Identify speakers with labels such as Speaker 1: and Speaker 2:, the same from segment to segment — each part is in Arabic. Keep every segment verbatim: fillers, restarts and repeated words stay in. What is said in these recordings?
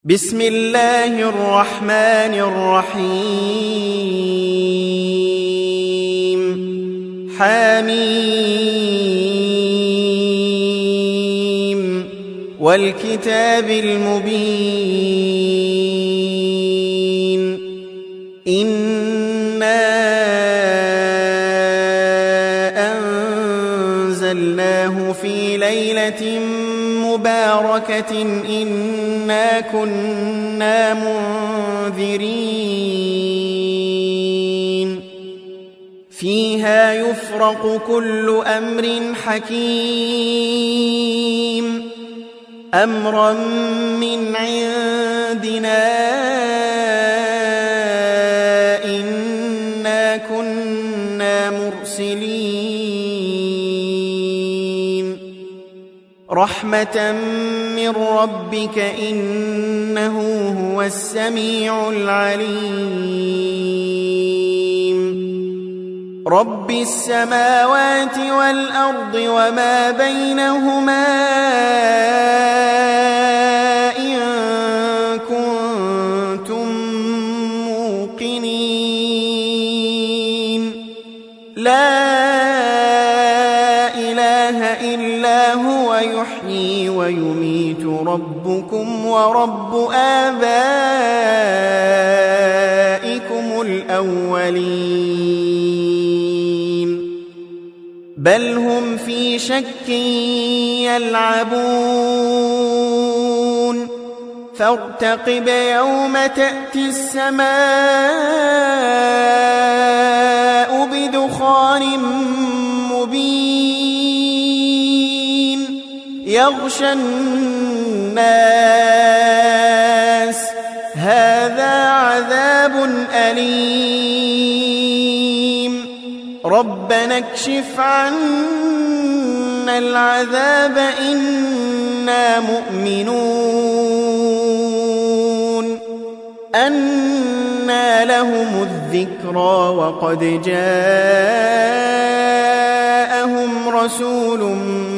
Speaker 1: بسم الله الرحمن الرحيم حميم والكتاب المبين إنا أنزلناه في ليلة مباركة إنا كنا منذرين فيها يفرق كل أمر حكيم أمرا من عندنا إنا كنا مرسلين رحمة من ربك إنه هو السميع العليم رب السماوات والأرض وما بينهما إن كنتم موقنين لا إله إلا هو يحيي ويميت ربكم ورب آبائكم الأولين بل هم في شك يلعبون فارتقب يوم تأتي السماء بدخان مبين يغشى الناس هذا عذاب أليم ربنا اكشف عنا العذاب إنا مؤمنون أنى لهم الذكرى وقد جاءهم رسول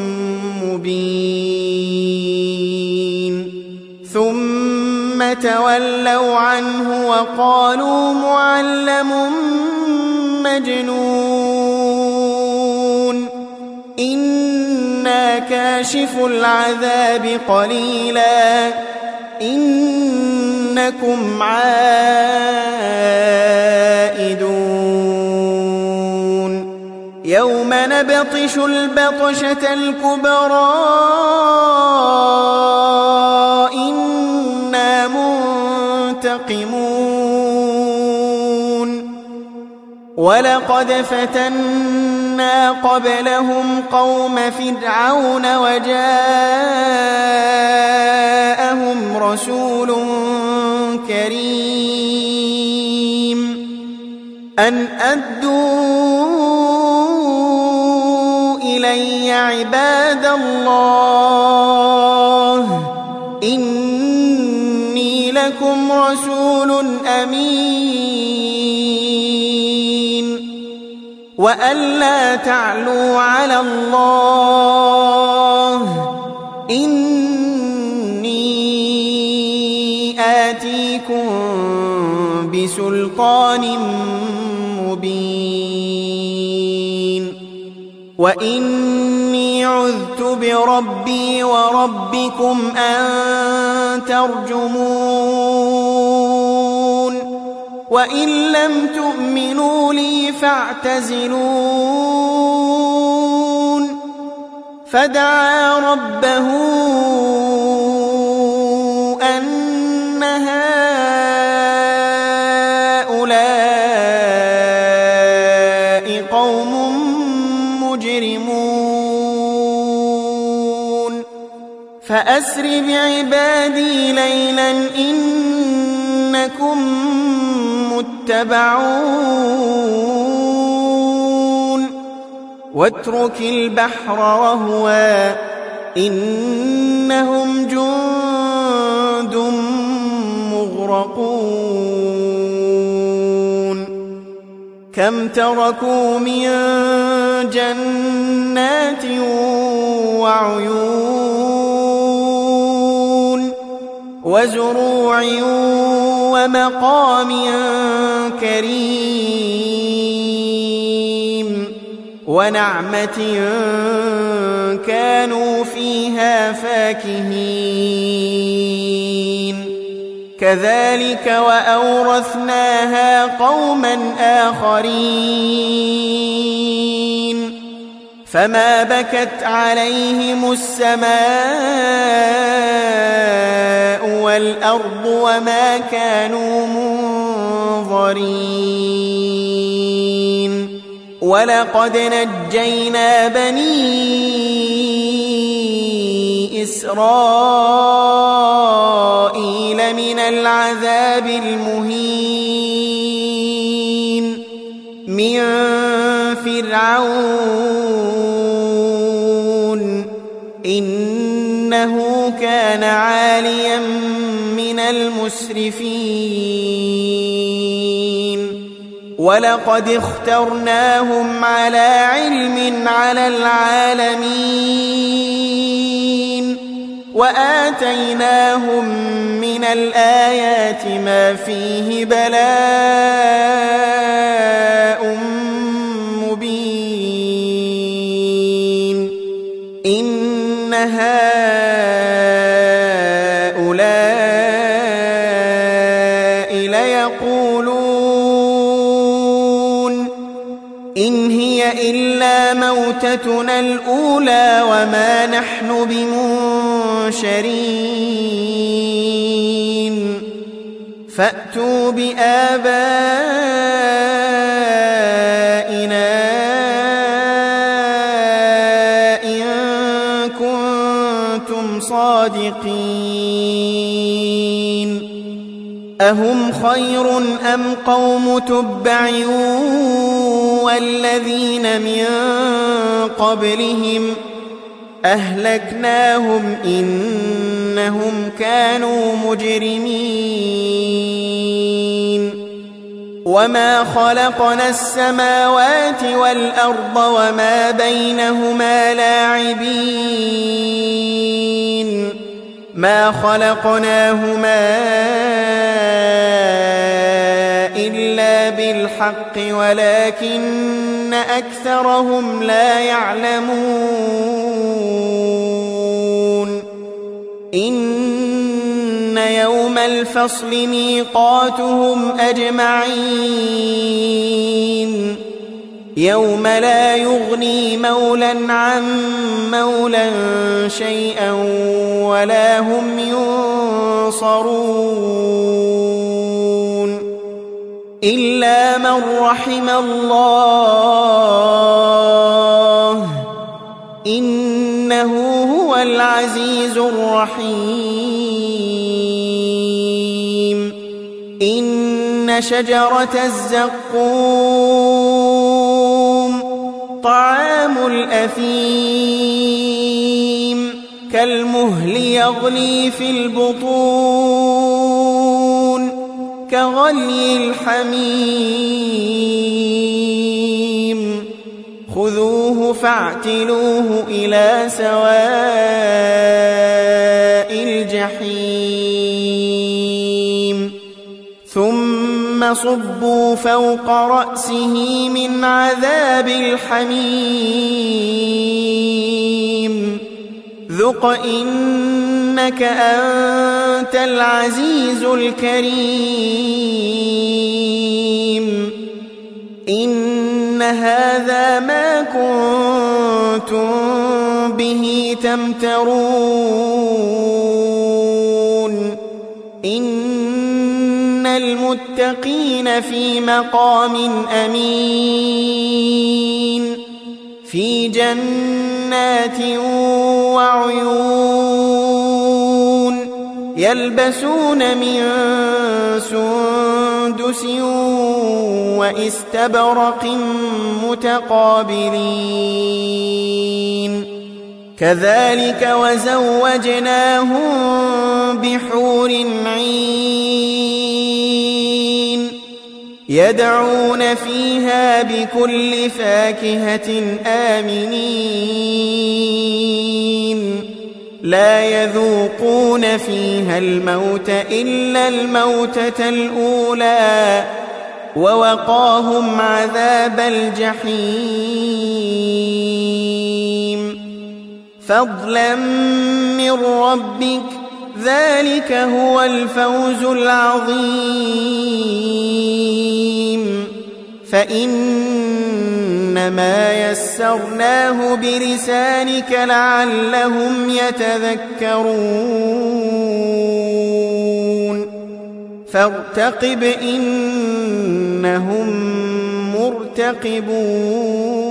Speaker 1: مبين ثم تولوا عنه وقالوا معلم مجنون إنا كاشف العذاب قليلا إنكم عائدون يوم نبطش البطشة الكبرى إنا منتقمون ولقد فتنا قبلهم قوم فرعون وجاءهم رسول كريم أن أدوا إلي عباد الله إني لكم رسول أمين وأن لا تعلوا على الله إني آتيكم بسلطان مبين وإني عذت بربي وربكم أن ترجمون وإن لم تؤمنوا لي فاعتزلون فدعا ربه أن هؤلاء قوم مجرمون فأسر بعبادي ليلا إنكم متبعون واترك البحر رهوا إنهم جند مغرقون كم تركوا من جنات وعيون وزروع ومقام كريم ونعمة كانوا فيها فاكهين كذلك وأورثناها قوما آخرين فما بكت عليهم السماء والأرض وما كانوا منظرين ولقد نجينا بني إسرائيل من العذاب المهين من فرعون إنه كان عاليا من المسرفين ولقد اخترناهم على علم على العالمين وآتيناهم من الآيات ما فيه بلاء مبين إن هؤلاء ليقولون إن هي إلا موتتنا الأولى وما نحن بمنشرين فأتوا بآبائنا إن كنتم صادقين أهم خير أم قوم تبع والذين من قبلهم أهلكناهم إنهم كانوا مجرمين وما خلقنا السماوات والأرض وما بينهما لاعبين ما خلقناهما إلا بالحق ولكن أكثرهم لا يعلمون إن يوم الفصل ميقاتهم أجمعين يوم لا يغني مولى عن مولى شيئا ولا هم ينصرون إلا من رحم الله إنه هو العزيز الرحيم إن شجرة الزقوم طعام الأثيم كالمهل يغلي في البطون كغلي الحميم خذوه فاعتلوه إلى سواء الجحيم ثم صبوا فوق رأسه من عذاب الحميم ذق إنك أنت العزيز الكريم إن هذا ما كنتم به تمترون إن المتقين في مقام أمين في جنات وعيون يلبسون من سندس واستبرق متقابلين كذلك وزوجناهم بحور عين يدعون فيها بكل فاكهة آمنين لا يذوقون فيها الموت إلا الموتة الأولى ووقاهم عذاب الجحيم فضلا من ربك ذلك هو الفوز العظيم فإنما يسرناه بلسانك لعلهم يتذكرون فارتقب إنهم مرتقبون